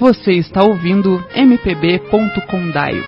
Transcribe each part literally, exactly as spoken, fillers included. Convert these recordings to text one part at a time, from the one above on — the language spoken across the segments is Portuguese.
Você está ouvindo M P B ponto condaio.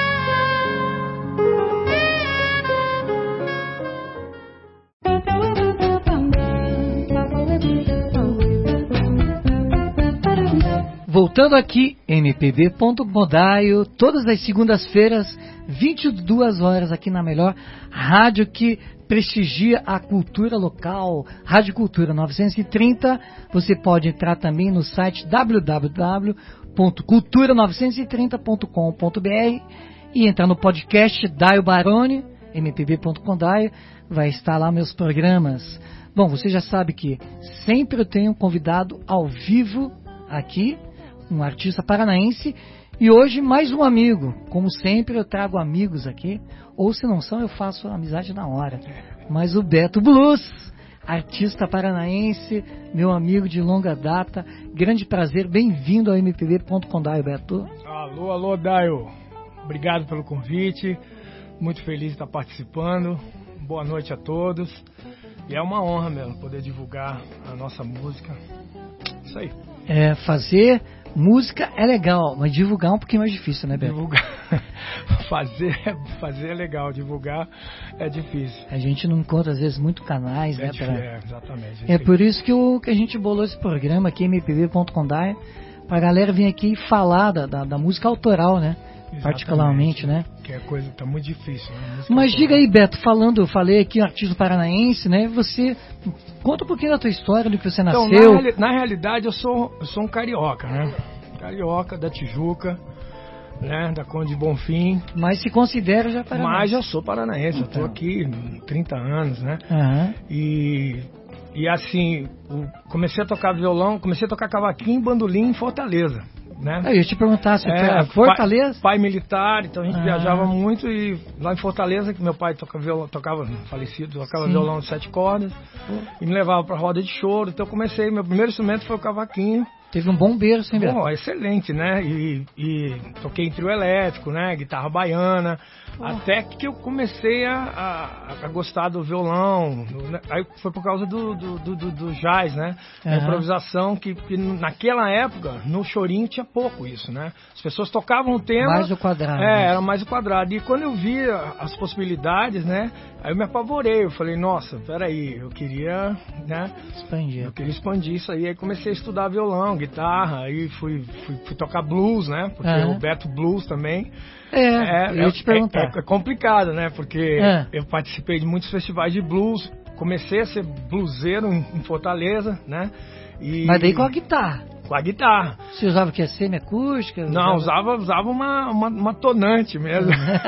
Voltando aqui, M P B ponto condaio, todas as segundas-feiras, vinte e duas horas, aqui na melhor rádio que prestigia a cultura local, Rádio Cultura novecentos e trinta. Você pode entrar também no site w w w ponto cultura novecentos e trinta ponto com ponto b r e entrar no podcast Daio Baroni, M P B ponto condaio, vai estar lá meus programas. Bom, você já sabe que sempre eu tenho um convidado ao vivo aqui, um artista paranaense, e hoje mais um amigo. Como sempre eu trago amigos aqui, ou se não são eu faço amizade na hora. Mas o Beto Blues, artista paranaense, meu amigo de longa data, grande prazer, bem-vindo ao M P B ponto condaio, Beto. Alô, alô, Daio, obrigado pelo convite, muito feliz de estar participando, boa noite a todos, e é uma honra mesmo poder divulgar a nossa música, isso aí. É, fazer música é legal, mas divulgar é um pouquinho mais difícil, né, Beto? Divulgar, fazer, fazer é legal, divulgar é difícil. A gente não encontra, às vezes, muito canais, é né? Difícil, pra... É, exatamente. É por isso que, o, que a gente bolou esse programa aqui, M P B ponto condaio, pra galera vir aqui falar da, da, da música autoral, né? Exatamente. Particularmente, né? Que é coisa, tá muito difícil, né? Mas autoral. Diga aí, Beto, falando, eu falei aqui, artista paranaense, né? Você, conta um pouquinho da tua história, do que você então, nasceu. Na, reali- na realidade, eu sou, eu sou um carioca, né? Carioca, da Tijuca, né? Da Conde de Bonfim. Mas se considera já paranaense. Mas eu sou paranaense, então. Eu tô aqui há trinta anos, né? Uhum. E, e assim, o, comecei a tocar violão, comecei a tocar cavaquinho e bandolim em Fortaleza. Né? Eu ia te perguntar se é, tu Fortaleza? Pai, pai militar, então a gente ah. viajava muito e lá em Fortaleza, que meu pai tocava, violão, tocava falecido, tocava Sim. violão de sete cordas uhum. e me levava pra roda de choro, então eu comecei, meu primeiro instrumento foi o cavaquinho. Teve um bom berço, hein, Beto? Bom, excelente, né? E, e toquei em trio elétrico, né? Guitarra baiana. Oh. Até que eu comecei a, a, a gostar do violão. Né? Aí foi por causa do, do, do, do, do jazz, né? Uhum. A improvisação, que, que naquela época, no chorinho tinha pouco isso, né? As pessoas tocavam o tema... Mais o quadrado. É, né? Era mais o quadrado. E quando eu vi as possibilidades, né? Aí eu me apavorei. Eu falei, nossa, peraí, eu queria, né? Expandir. Eu queria expandir isso aí. Aí comecei a estudar violão, guitarra, aí fui, fui, fui tocar blues, né? Porque uhum. o Beto Blues também. É, é eu ia te perguntar. É, é, é complicado, né? Porque é. eu participei de muitos festivais de blues, comecei a ser bluseiro em, em Fortaleza, né? E... Mas daí com a guitarra? Com a guitarra. Você usava o que? Semi-acústica? Não, usava, usava uma, uma, uma tonante mesmo.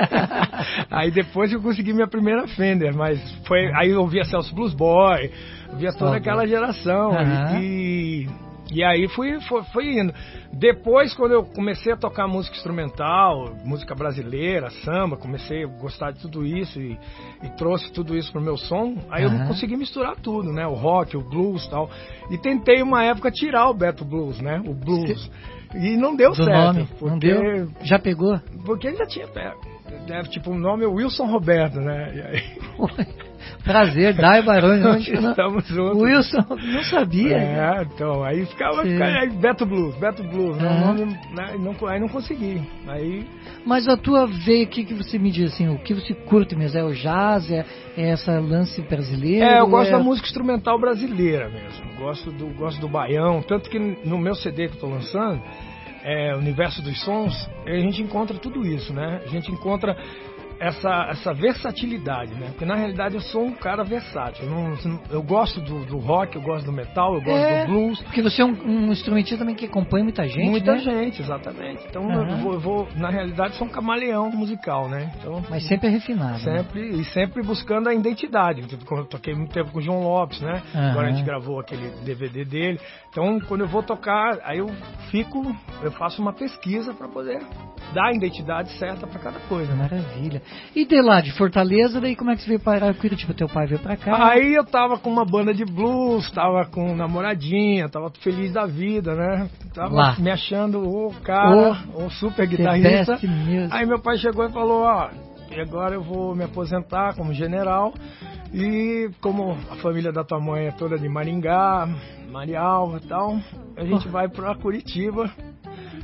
Aí depois eu consegui minha primeira Fender, mas foi, aí eu ouvia Celso Blues Boy, via toda oh, aquela geração. Uhum. E, e aí fui, foi, foi indo. Depois, quando eu comecei a tocar música instrumental, música brasileira, samba, comecei a gostar de tudo isso e, e trouxe tudo isso pro meu som, aí uhum. eu consegui misturar tudo, né? O rock, o blues e tal. E tentei uma época tirar o Beto Blues, né? O blues. E não deu Do certo. Nome. Porque, não deu? Já pegou? Porque ele já tinha pego. Tipo, o nome é Wilson Roberto, né? E aí... Prazer, Daio Baroni. Estamos juntos. Wilson, não sabia. É, né? Então, aí ficava, ficava aí, Beto Blues, Beto Blues, né? Uhum. Nome, né? Não, aí não consegui. Aí... Mas a tua veia, o que, que você me diz assim, o que você curte mesmo? É o jazz, é, é essa lance brasileiro? É, eu gosto é... da música instrumental brasileira mesmo. Gosto do, gosto do baião, tanto que no meu C D que eu tô lançando, é, Universo dos Sons, a gente encontra tudo isso, né? A gente encontra essa, essa versatilidade, né? Porque na realidade eu sou um cara versátil. Eu, não, eu gosto do, do rock, eu gosto do metal, eu gosto é, do blues. Porque você é um, um instrumentista também que acompanha muita gente, Muita né? gente, exatamente. Então uhum. eu, vou, eu vou, na realidade, sou um camaleão musical, né? Então, mas sempre é refinado. Sempre, né? E sempre buscando a identidade. Eu toquei muito tempo com o João Lopes, né? Uhum. Agora a gente gravou aquele D V D dele. Então, quando eu vou tocar, aí eu fico, eu faço uma pesquisa para poder dar a identidade certa para cada coisa. Né? Maravilha. E de lá, de Fortaleza, daí como é que você veio para Curitiba? Teu pai veio para cá? Aí eu tava com uma banda de blues, tava com namoradinha, tava feliz da vida, né? Tava lá. Me achando o cara, o, o super guitarrista. Aí meu pai chegou e falou, ó, e agora eu vou me aposentar como general. E como a família da tua mãe é toda de Maringá, Marialva e tal, a gente oh. vai pra Curitiba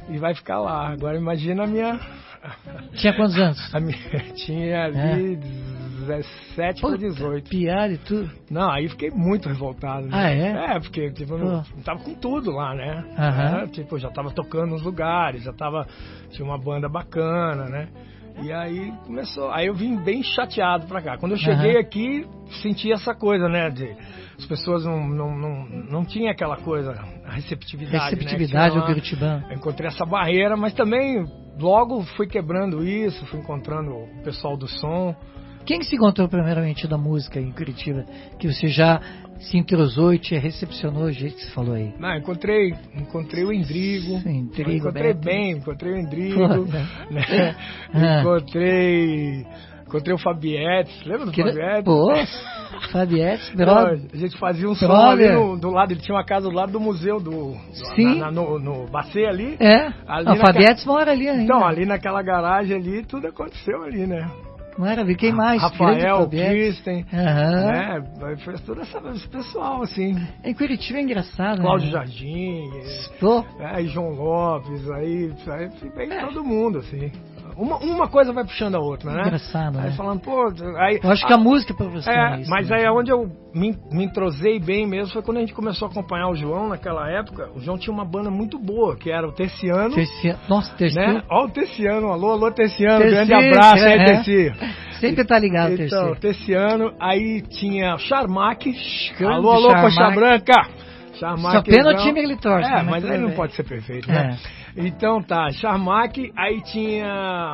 e vai ficar lá. Agora imagina a minha... Tinha quantos anos? A minha tinha ali dezessete para dezoito. Piada e tudo? Não, aí fiquei muito revoltado. Né? Ah, é? É, porque tipo, eu não, não tava com tudo lá, né? Aham. Era, tipo, já tava tocando nos lugares, já tava... Tinha uma banda bacana, né? E aí começou... Aí eu vim bem chateado pra cá. Quando eu cheguei Aham. aqui, senti essa coisa, né? De, as pessoas não, não, não, não tinham aquela coisa, a receptividade, Receptividade né? ao curitibano. Eu encontrei essa barreira, mas também logo fui quebrando isso, fui encontrando o pessoal do som. Quem que se encontrou primeiramente da música em Curitiba? Que você já se entrosou e te recepcionou do jeito que você falou aí? Não, encontrei, encontrei o Endrigo. Sim, Endrigo, encontrei Beto. bem, encontrei o Endrigo. Pô, Né? Ah. Encontrei. Encontrei o Fabietes. Lembra do Que... Fabietes? Pô, Fabietes, Não, brother. a gente fazia um som Brother. ali no, do lado, ele tinha uma casa do lado do museu do. Sim. Na, na, no, no Bacê ali. É, Ali não, o naquela- Fabietes mora ali ainda. Então, ali naquela garagem ali, tudo aconteceu ali, né? Maravilha, quem mais? Grande Rafael, Fabietes. Kristen, Aham. né? Foi todo essa, esse pessoal, assim. Em Curitiba é engraçado, Cláudio né? Jardim, Pô, aí João Lopes, aí, aí vem todo mundo, assim. Uma, uma coisa vai puxando a outra, né? engraçado, Aí né? falando, pô, aí... Eu acho que a música pra você É, é isso, mas né? aí onde eu me, me entrosei bem mesmo foi quando a gente começou a acompanhar o João naquela época. O João tinha uma banda muito boa, que era o Terciano. Terci... Nossa, Terciano. Né? Ó o Terciano, alô, alô Terciano, Terci, grande abraço aí, é. Terci. Sempre tá ligado, Então, Terciano. Terciano, aí tinha Charmac, Grande alô, alô, Charmac. Coxa Branca. Charmac, Só pena o então- time que ele torce. É, né? mas tudo aí não bem. pode ser perfeito, né? Então tá, Charmac, aí tinha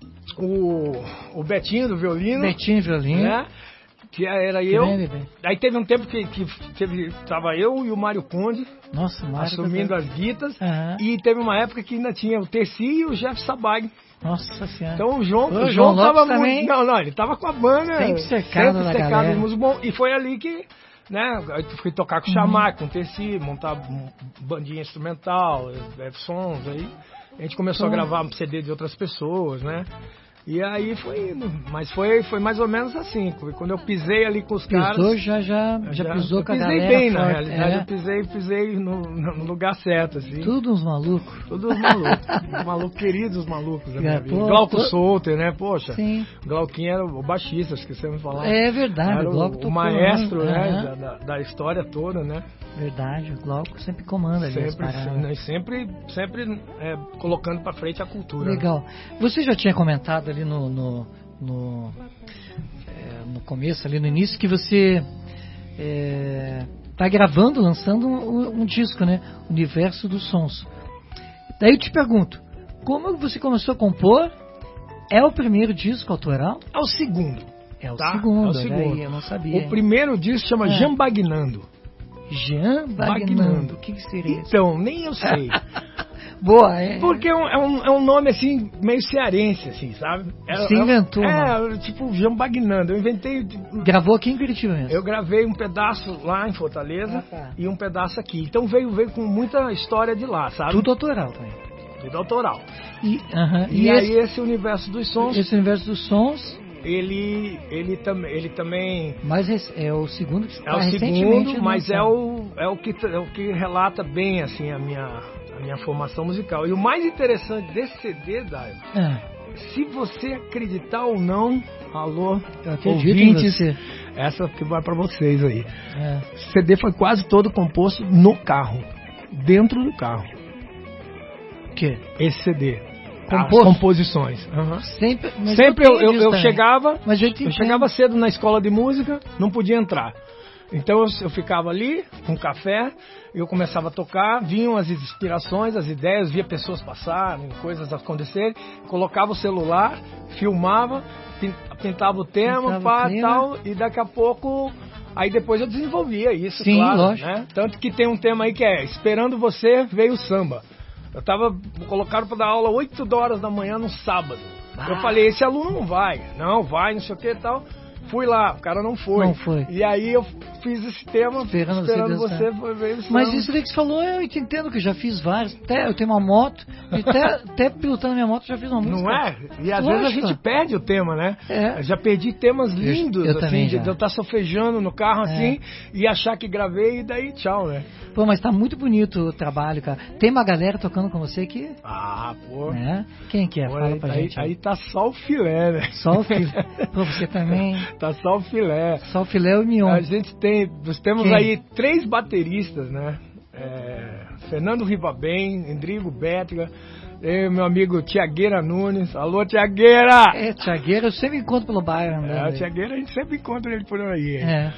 o, o Betinho do violino, Betinho Violino. né? Que era eu. Grande, velho. Aí teve um tempo que, que teve, tava eu e o Mário Conde Nossa, Mário. assumindo tá- as guitas. Aham. E teve uma época que ainda tinha o Terci e o Jeff Sabag. Nossa Senhora. Então o João, Ô, o João João tava Lopes também. muito. Não, não, ele tava com a banda. Sempre cercado da cercado galera. de música bom. E foi ali que, né, eu fui tocar com o Chamac, com o Terci, montar um- bandinha instrumental, eh, sons aí. A gente começou Então- a gravar C D de outras pessoas, né? E aí foi indo. Mas foi, foi mais ou menos assim. Quando eu pisei ali com os caras. Pisou, já, já, já, pisou eu com a pisei galera. bem, na forte. realidade. É. Eu pisei, pisei no, no lugar certo, assim. Tudo uns malucos. Todos os malucos. Os malucos, queridos os malucos da minha É, vida. pô, Glauco pô. Solter, né? Poxa. Sim. Glauquinho era o baixista, esquecemos de falar. É verdade, Era o Glauco o, tocou, o maestro, né? né? Aham. Da, da, da história toda, né? Verdade, o Glauco sempre comanda ali as Sempre, paradas. né? sempre, sempre é, colocando pra frente a cultura. Legal. Você já tinha comentado ali no, no, no, é, no começo, ali no início, que você está gravando, lançando um, um disco, né? Universo dos Sons. Daí eu te pergunto, como você começou a compor? É o primeiro disco autoral? É o segundo. É o Tá? segundo, É o olha segundo. aí, eu não sabia. O primeiro disco chama É. Jambagnando. Jean Bagnando. Bagnando. O que, que seria isso? Então, nem eu sei. Boa, é. Porque é um, é, um, é um nome assim, meio cearense, assim, sabe? É, Você inventou, É, é tipo Jambagnando. Eu inventei. Gravou aqui em Curitiba mesmo? Eu gravei um pedaço lá em Fortaleza Ah, tá. e um pedaço aqui. Então veio, veio com muita história de lá, sabe? Tudo autoral também. Tudo autoral. E, aham, E, e aí esse, esse universo dos sons, esse universo dos sons, ele, ele, tam, ele também mas esse é o segundo que é está o recentemente segundo, mas é lançado. o, é, o que, é o que relata bem assim, a, minha, a minha formação musical. E o mais interessante desse C D, Daio, Ah, se você acreditar ou não, alô, eu acredito em ouvintes, você. essa que vai pra vocês aí. É. O C D foi quase todo composto no carro, dentro do carro. O quê? Esse C D. Composto? As composições. Aham. Sempre, mas Sempre eu, tenho eu, disso eu também. chegava, Mas eu, eu chegava cedo na escola de música, não podia entrar. Então eu, eu ficava ali com café, eu começava a tocar, vinham as inspirações, as ideias, via pessoas passarem, coisas acontecerem, colocava o celular, filmava, pin- pintava o tema, Pintava pá, o tema. tal, e daqui a pouco, aí depois eu desenvolvia isso, Sim, claro, lógico. né? Tanto que tem um tema aí que é Esperando Você, Veio o Samba. Eu tava colocado para dar aula oito horas da manhã no sábado. Ah. Eu falei, esse aluno não vai. Não, vai, não sei o que e tal. Fui lá, o cara não foi. Não foi. E aí eu fiz esse tema Esperando, esperando você você. Foi ver Mas isso daí que você falou, eu te entendo que eu já fiz vários. Até, eu tenho uma moto, e até, até pilotando minha moto eu já fiz uma música. Não é? E às Lógico. vezes a gente perde o tema, né? É. Eu já perdi temas lindos, eu assim, também de já. de eu estar sofejando no carro, assim, e achar que gravei e daí tchau, né? Pô, mas tá muito bonito o trabalho, cara. Tem uma galera tocando com você aqui? Ah, pô. Né? Quem que é? Pô, Fala aí, pra aí, gente. aí tá só o filé, né? Só o filé. Pô, você também. Tá só o filé. Só o filé e o mignon. A gente tem, nós temos Quem? aí três bateristas, né? É, Fernando Ribabem, Endrigo Bétriga, eu, meu amigo Tiagueira Nunes. Alô, Tiagueira! É, Tiagueira, eu sempre encontro pelo bairro. É, Né, o Tiagueira a gente sempre encontra ele por aí. Hein? É.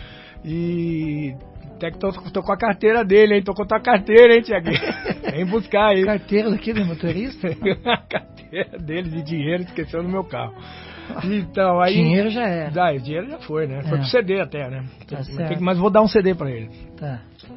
E até que tô, tô com a carteira dele, hein? Tô com a tua carteira, hein, Tiagueira? Vem buscar aí. Carteira daqui do motorista? A carteira dele de dinheiro esqueceu no meu carro. Então, aí. Dinheiro já é. Ah, o dinheiro já foi, né? Foi É. pro C D até, né? Tá Mas certo. tem que- mas vou dar um C D pra ele. Tá.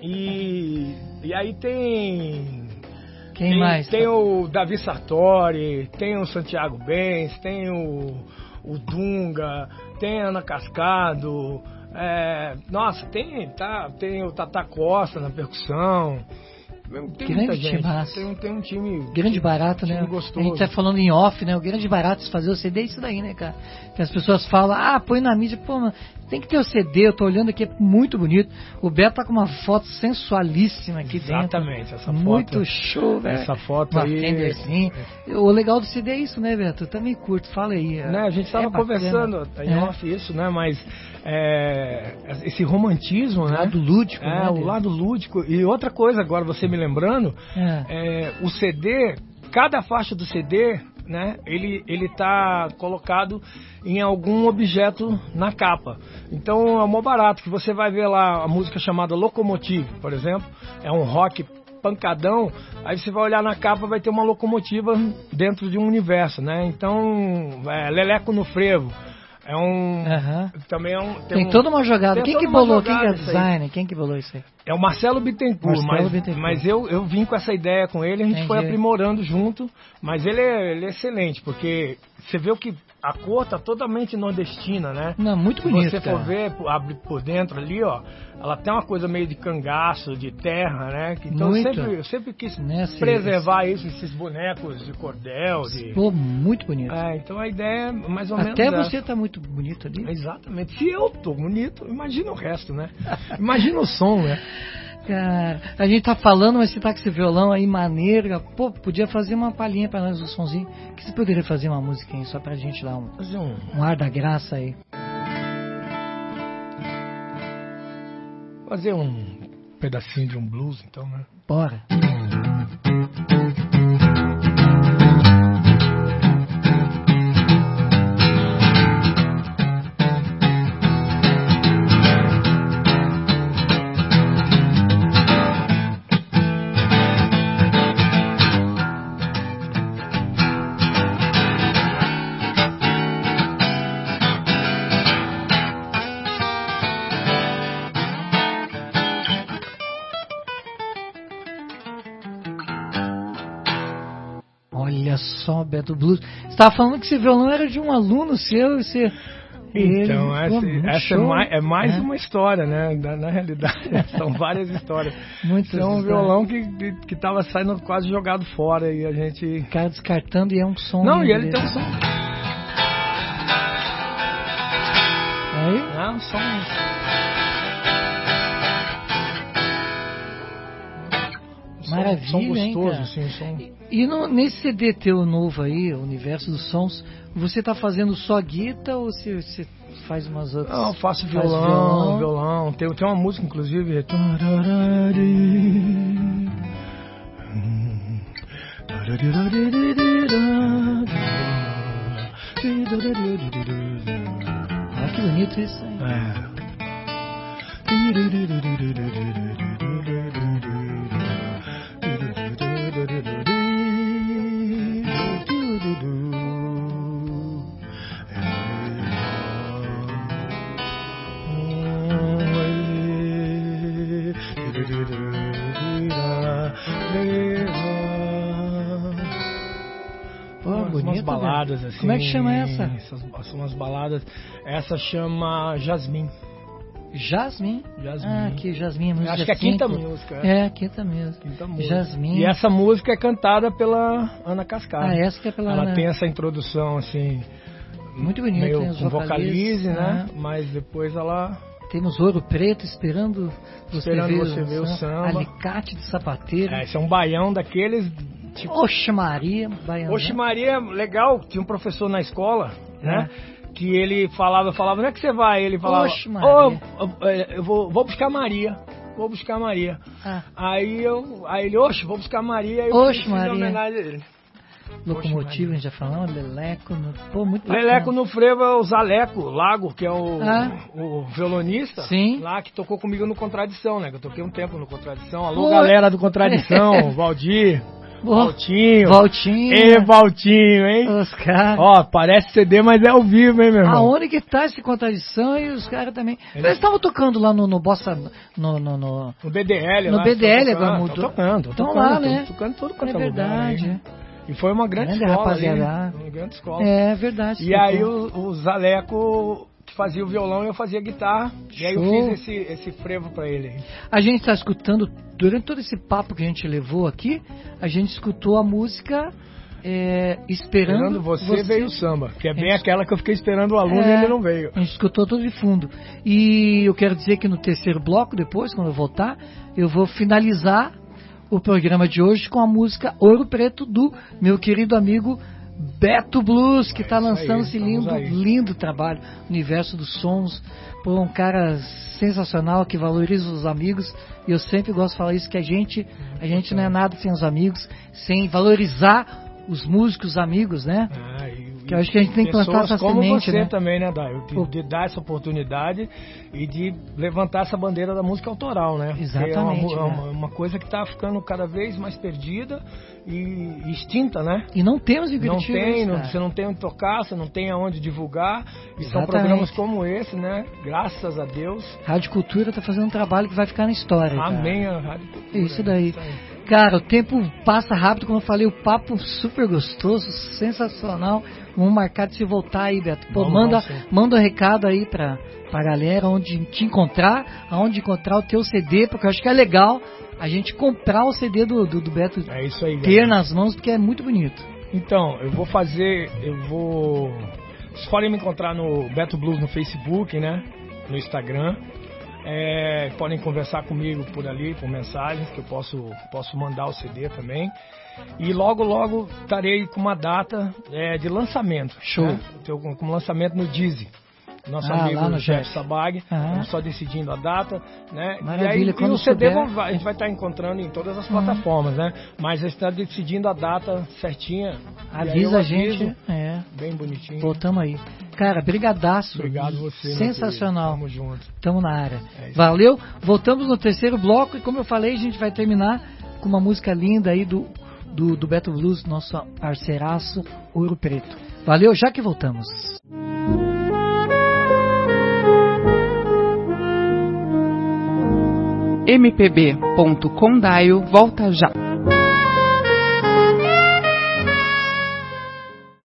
E, e aí tem. Quem tem, mais? Tem o Davi Sartori, tem o Santiago Bens, tem o, o Dunga, tem a Ana Cascado. É, nossa, tem, tá, tem o Tata Costa na percussão. Tem Grande muita gente. timaço. Tem, um- tem um time. Grande barato, time né? gostoso. A gente tá falando em off, né? O grande barato de fazer o C D é isso daí, né, cara? Que as pessoas falam, ah, põe na mídia, pô, mano, tem que ter o C D, eu tô olhando aqui, é muito bonito. O Beto tá com uma foto sensualíssima aqui Exatamente, dentro. essa Muito foto. show, velho. Essa foto Uma aí. Fenderzinha. O legal do C D é isso, né, Beto? Eu também curto, fala aí. Né, a gente É tava bacana. conversando em É. off isso, né? Mas é, esse romantismo, O né? lado lúdico, É, né? o dele. lado lúdico. E outra coisa, agora você me lembrando, É. é, o C D, cada faixa do C D, né? Ele, ele tá colocado em algum objeto na capa. Então é mó barato, que você vai ver lá a música chamada Locomotive, por exemplo, é um rock pancadão, aí você vai olhar na capa, vai ter uma locomotiva dentro de um universo, né? Então, é, Leleco no Frevo, é um... Aham. Também é um... Tem um- toda uma jogada. tem Quem toda que uma bolou? jogada Quem que é isso aí. designer? Quem que bolou isso aí? É o Marcelo Bittencourt, Marcelo mas, Bittencourt. mas eu, eu vim com essa ideia com ele, a gente Entendi. foi aprimorando junto, mas ele é, ele é excelente, porque você vê o que a cor tá totalmente nordestina, né? Não, muito Se bonito, você cara. for ver, por- abrir por dentro ali, ó, ela tem uma coisa meio de cangaço, de terra, né? Então eu Muito. sempre, eu sempre quis Né, se- preservar isso, esses bonecos de cordel, de... Pô, muito bonito. É, então a ideia é mais ou menos Até essa. você tá muito bonito ali. Exatamente. Se eu tô bonito, imagina o resto, né? Imagina o som, né? Cara, a gente tá falando, mas você tá com esse violão aí maneiro. Pô, podia fazer uma palhinha pra nós do sonzinho. Que você poderia fazer uma musiquinha só pra gente dar um, Fazer um... um ar da graça aí. Fazer um pedacinho de um blues, então, né? Bora. Olha só, Beto Blues. Você tava falando que esse violão era de um aluno seu e você. Então, Ele- pô, essa, muito essa é show, mais, é mais né? uma história, né? Na, na realidade, são várias histórias. Muitas Esse é um histórias. violão que, que, que tava saindo quase jogado fora e a gente... O cara descartando e é um som. Não, e lindo ele desse. tem um som... Aí, É um som... um som- Maravilha, som hein, gostoso, cara? assim, um som... E no, nesse C D teu novo aí, o Universo dos Sons, você tá fazendo só guitarra ou você, você faz umas outras? Não, eu faço Faz violão, violão. Tem, tem uma música, inclusive. é- Ah, que bonito isso aí. Pô, Umas bonito, baladas baladas assim. Como é que chama essa? Essas, são umas baladas. Essa chama Jasmine. Jasmine? Jasmine. Ah, que Jasmine é música Acho que é a quinta cinco. música. É, a quinta música. Quinta música. Jasmine. E essa música é cantada pela Ana Cascada. Ah, essa que é pela Ela Ana. tem essa introdução assim, Muito bonita, meio tem os com vocalize, vocalizes, né? né? Mas depois ela Temos Ouro Preto esperando você Esperando ver, você ver o samba. Alicate de sapateiro. é, esse é um baião daqueles tipo. Oxe Maria, baiano. Oxe Maria, legal, tinha um professor na escola, né? Que ele falava, falava, onde é que você vai? Ele falava, Oxe, Maria. "Ô, eu, eu vou, vou buscar Maria, vou buscar Maria. Ah. Aí eu, aí ele, oxe, vou buscar Maria, aí eu Oxe, fiz Maria. a homenagem a ele. Locomotiva, a gente já falou, Leleco, no... pô, muito bacana. Leleco no frevo é o Zaleco Lago, que é o, Ah. o violonista, Sim. lá que tocou comigo no Contradição, né? Que eu toquei um tempo no Contradição. Alô, Pô. galera do Contradição, Valdir, Pô, Valtinho. Valtinho. Ê, Valtinho, hein? Os caras. Ó, parece C D, mas é ao vivo, hein, meu irmão? Aonde que tá esse Contradição e os caras também. Eles estavam tocando lá no, no Bossa. No, no, no... No B D L, No lá, B D L tocando, agora tô mudou. tocando, tô Tão tocando, lá, tô né? tocando todo quanto É é lugar verdade. aí. E foi uma grande, Grande escola rapaziada. ali, uma grande escola. É verdade. E aí o, o Zaleco que fazia o violão e eu fazia guitarra. E aí eu Show. fiz esse, esse frevo pra ele. A gente está escutando, durante todo esse papo que a gente levou aqui, a gente escutou a música é, Esperando, Esperando você, veio o samba, que é bem aquela que eu fiquei esperando o aluno É, e ele não veio. A gente escutou tudo de fundo. E eu quero dizer que no terceiro bloco, depois, quando eu voltar, eu vou finalizar o programa de hoje com a música Ouro Preto do meu querido amigo Beto Blues, que está É isso aí, lançando esse estamos lindo, aí. lindo trabalho, Universo dos Sons, por um cara sensacional que valoriza os amigos. E eu sempre gosto de falar isso, que a gente, a gente não é nada sem os amigos, sem valorizar os músicos, os amigos, né? Ah, e- Que eu acho que a gente tem que plantar pessoas essa como semente, você né? também, né, Daio? De, Pô. de dar essa oportunidade e de levantar essa bandeira da música autoral, né? Porque Exatamente, É uma, né? uma, uma coisa que está ficando cada vez mais perdida e, e extinta, né? E não temos em Não Curitiba tem, isso, não- cara. você não tem onde tocar, você não tem aonde divulgar. E são Exatamente. programas como esse, né? Graças a Deus. Rádio Cultura tá fazendo um trabalho que vai ficar na história. cara. Amém a Rádio Cultura. É isso daí. Isso aí. Cara, o tempo passa rápido, como eu falei, o papo super gostoso, sensacional. Vamos marcar de se voltar aí, Beto. Pô, Vamos, manda, vamos sim. manda um recado aí pra, pra galera, onde te encontrar, aonde encontrar o teu C D, porque eu acho que é legal a gente comprar o C D do, do, do Beto, É isso aí, ter galera. nas mãos, porque é muito bonito. Então, eu vou fazer, eu vou... Vocês podem me encontrar no Beto Blues no Facebook, né? No Instagram. É, podem conversar comigo por ali, por mensagens, que eu posso, posso mandar o C D também. E logo, logo estarei com uma data é, de lançamento. Show. Né? Tô com, com lançamento no Dizzy. Nosso Ah, lá amigo no Jeff Jeff. Sabag, Ah. estamos só decidindo a data, né? Maravilha, e aí, quando e o C D souber. vai- a gente vai estar encontrando em todas as Uhum. plataformas, né? Mas a gente está decidindo a data certinha. e aí Avisa eu a gente. aviso, É. Bem bonitinho. Voltamos aí. Cara, brigadaço. Obrigado você, meu Sensacional. querido. Tamo junto. Tamo na área. É isso. Valeu. Voltamos no terceiro bloco e como eu falei, a gente vai terminar com uma música linda aí do, do, do Beto Blues, nosso parceiraço Ouro Preto. Valeu, já que voltamos. m p b ponto condaio volta já.